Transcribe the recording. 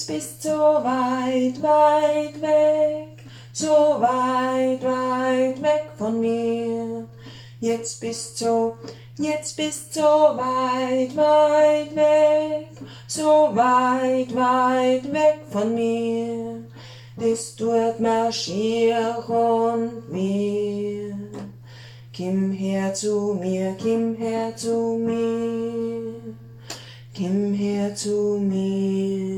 jetzt bist so weit, weit weg, so weit, weit weg von mir. Jetzt bist so weit, weit weg, so weit, weit weg von mir. Das tut mir schier und weh. Komm her zu mir, komm her zu mir, komm her zu mir.